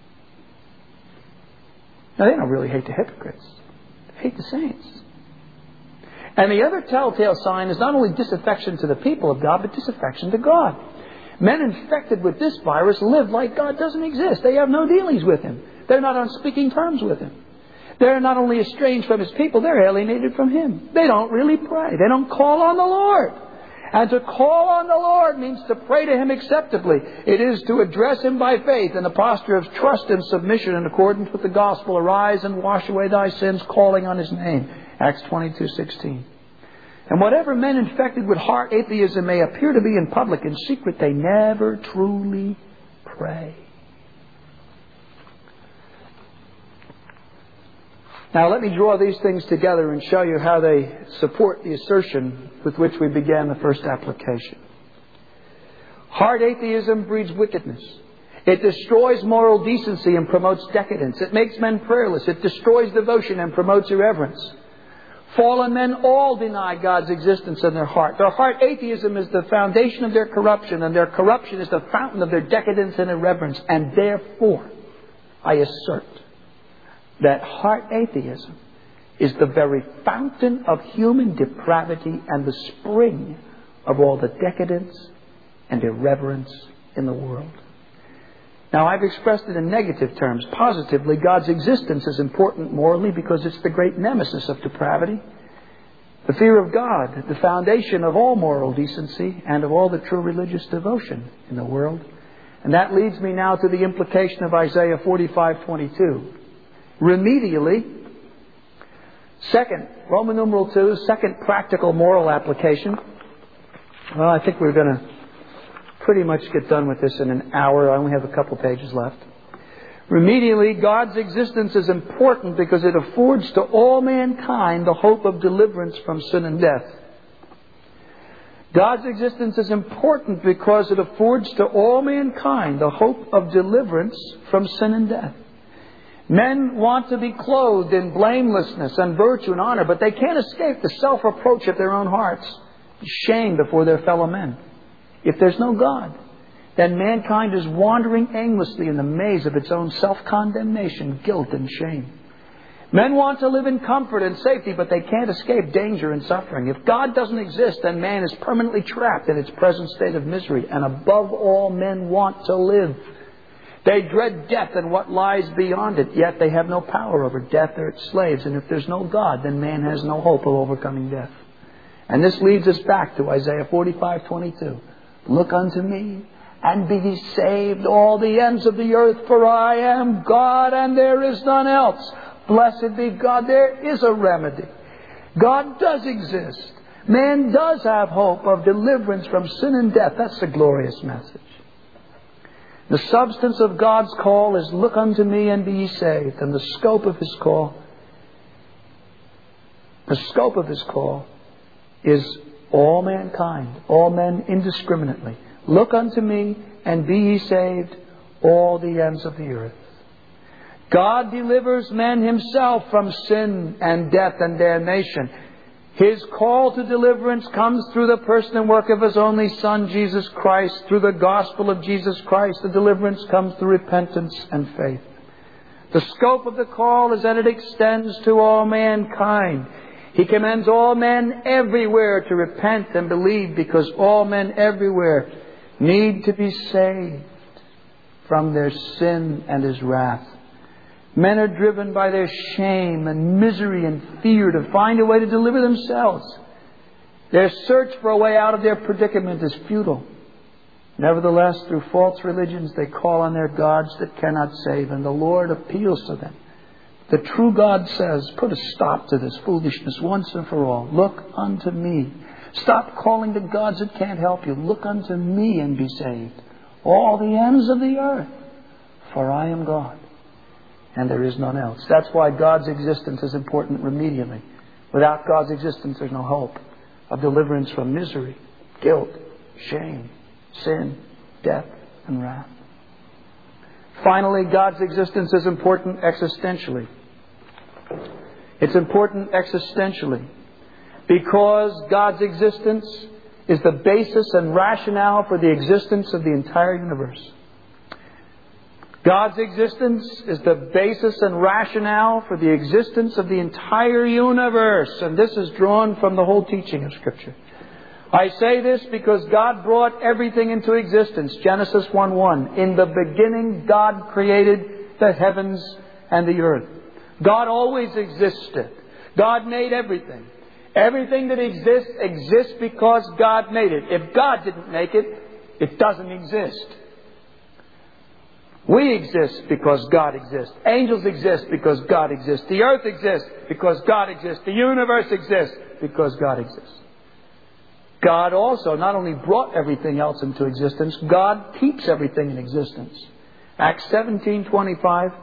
Now, they don't really hate the hypocrites. They hate the saints. And the other telltale sign is not only disaffection to the people of God, but disaffection to God. Men infected with this virus live like God doesn't exist. They have no dealings with Him. They're not on speaking terms with Him. They're not only estranged from His people, they're alienated from Him. They don't really pray. They don't call on the Lord. And to call on the Lord means to pray to Him acceptably. It is to address Him by faith in a posture of trust and submission in accordance with the gospel. Arise and wash away thy sins, calling on His name. Acts 22:16. And whatever men infected with heart atheism may appear to be in public, in secret they never truly pray. Now let me draw these things together and show you how they support the assertion with which we began the first application. Heart atheism breeds wickedness. It destroys moral decency and promotes decadence. It makes men prayerless. It destroys devotion and promotes irreverence. Fallen men all deny God's existence in their heart. Their heart atheism is the foundation of their corruption, and their corruption is the fountain of their decadence and irreverence. And therefore, I assert that heart atheism is the very fountain of human depravity and the spring of all the decadence and irreverence in the world. Now, I've expressed it in negative terms. Positively, God's existence is important morally because it's the great nemesis of depravity. The fear of God, the foundation of all moral decency and of all the true religious devotion in the world. And that leads me now to the implication of Isaiah 45:22. Remedially, second, Roman numeral 2, second practical moral application. Well, I think we're going to pretty much get done with this in an hour. I only have a couple pages left. Remedially, God's existence is important because it affords to all mankind the hope of deliverance from sin and death. God's existence is important because it affords to all mankind the hope of deliverance from sin and death. Men want to be clothed in blamelessness and virtue and honor, but they can't escape the self-reproach of their own hearts, shame before their fellow men. If there's no God, then mankind is wandering aimlessly in the maze of its own self-condemnation, guilt, and shame. Men want to live in comfort and safety, but they can't escape danger and suffering. If God doesn't exist, then man is permanently trapped in its present state of misery. And above all, men want to live. They dread death and what lies beyond it, yet they have no power over death. They're its slaves. And if there's no God, then man has no hope of overcoming death. And this leads us back to Isaiah 45:22. Look unto me and be ye saved, all the ends of the earth, for I am God and there is none else. Blessed be God, there is a remedy. God does exist. Man does have hope of deliverance from sin and death. That's the glorious message. The substance of God's call is look unto me and be ye saved. And the scope of His call is all mankind, all men indiscriminately. Look unto me and be ye saved, all the ends of the earth. God delivers men Himself from sin and death and damnation. His call to deliverance comes through the person and work of His only Son, Jesus Christ. Through the gospel of Jesus Christ, the deliverance comes through repentance and faith. The scope of the call is that it extends to all mankind. He commends all men everywhere to repent and believe, because all men everywhere need to be saved from their sin and His wrath. Men are driven by their shame and misery and fear to find a way to deliver themselves. Their search for a way out of their predicament is futile. Nevertheless, through false religions, they call on their gods that cannot save, and the Lord appeals to them. The true God says, put a stop to this foolishness once and for all. Look unto me. Stop calling to gods that can't help you. Look unto me and be saved, all the ends of the earth, for I am God and there is none else. That's why God's existence is important remedially. Without God's existence, there's no hope of deliverance from misery, guilt, shame, sin, death, and wrath. Finally, God's existence is important existentially. It's important existentially because God's existence is the basis and rationale for the existence of the entire universe. God's existence is the basis and rationale for the existence of the entire universe. And this is drawn from the whole teaching of Scripture. I say this because God brought everything into existence. Genesis 1:1. In the beginning, God created the heavens and the earth. God always existed. God made everything. Everything that exists because God made it. If God didn't make it, it doesn't exist. We exist because God exists. Angels exist because God exists. The earth exists because God exists. The universe exists because God exists. God also not only brought everything else into existence, God keeps everything in existence. Acts 17:25.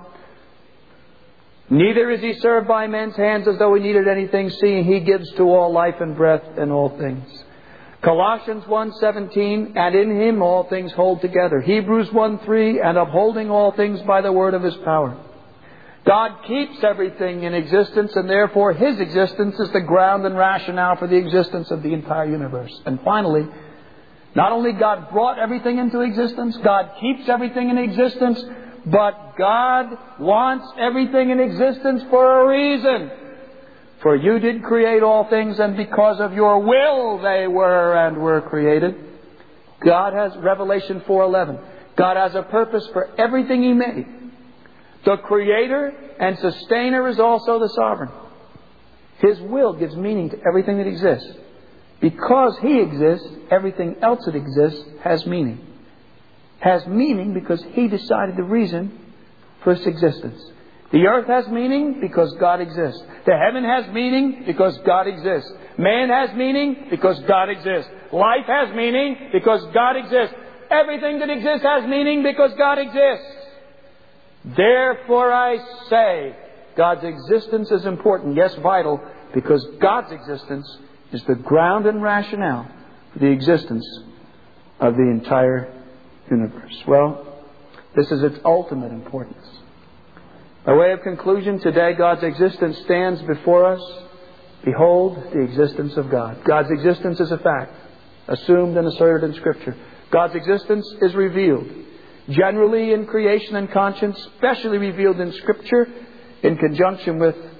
Neither is He served by men's hands as though He needed anything, seeing He gives to all life and breath and all things. Colossians 1:17, and in Him all things hold together. Hebrews 1:3, and upholding all things by the word of His power. God keeps everything in existence, and therefore His existence is the ground and rationale for the existence of the entire universe. And finally, not only God brought everything into existence, God keeps everything in existence, but God wants everything in existence for a reason. For you did create all things, and because of your will they were created. God has, Revelation 4:11, God has a purpose for everything He made. The Creator and Sustainer is also the Sovereign. His will gives meaning to everything that exists. Because He exists, everything else that exists has meaning. Has meaning because He decided the reason for its existence. The earth has meaning because God exists. The heaven has meaning because God exists. Man has meaning because God exists. Life has meaning because God exists. Everything that exists has meaning because God exists. Therefore I say, God's existence is important, yes, vital, because God's existence is the ground and rationale for the existence of the entire universe. Well, this is its ultimate importance. By way of conclusion, today God's existence stands before us. Behold the existence of God. God's existence is a fact, assumed and asserted in Scripture. God's existence is revealed, generally in creation and conscience, specially revealed in Scripture in conjunction with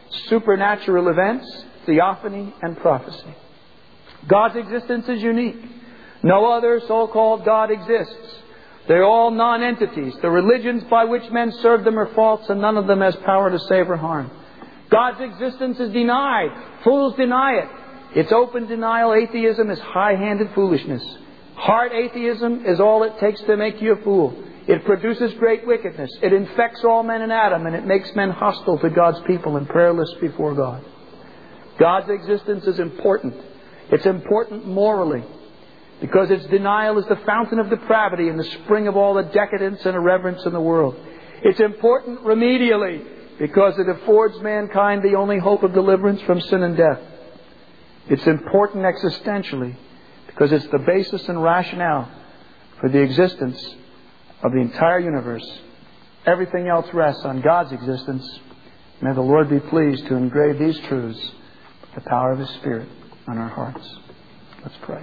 supernatural events, theophany, and prophecy. God's existence is unique. No other so-called God exists. They're all non-entities. The religions by which men serve them are false, and none of them has power to save or harm. God's existence is denied. Fools deny it. Its open denial, atheism, is high-handed foolishness. Hard atheism is all it takes to make you a fool. It produces great wickedness. It infects all men in Adam, and it makes men hostile to God's people and prayerless before God. God's existence is important. It's important morally, because its denial is the fountain of depravity and the spring of all the decadence and irreverence in the world. It's important remedially, because it affords mankind the only hope of deliverance from sin and death. It's important existentially, because it's the basis and rationale for the existence of the entire universe. Everything else rests on God's existence. May the Lord be pleased to engrave these truths with the power of His Spirit on our hearts. Let's pray.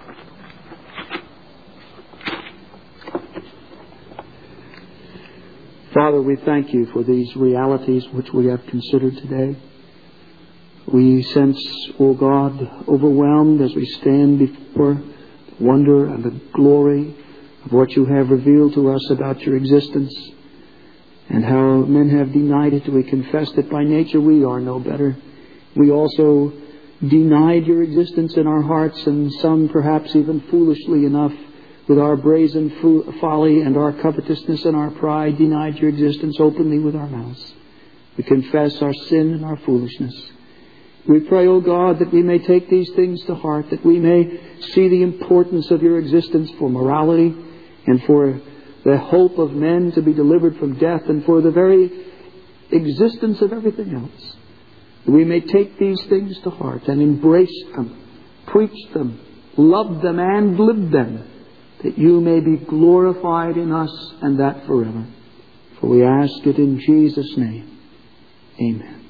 Father, we thank You for these realities which we have considered today. We sense, O God, overwhelmed as we stand before the wonder and the glory of what You have revealed to us about Your existence, and how men have denied it. We confess that by nature we are no better. We also denied Your existence in our hearts, and some perhaps even foolishly enough, with our brazen folly and our covetousness and our pride, denied Your existence openly with our mouths. We confess our sin and our foolishness. We pray, O God, that we may take these things to heart, that we may see the importance of Your existence for morality and for the hope of men to be delivered from death and for the very existence of everything else. That we may take these things to heart and embrace them, preach them, love them and live them, that You may be glorified in us, and that forever. For we ask it in Jesus' name. Amen.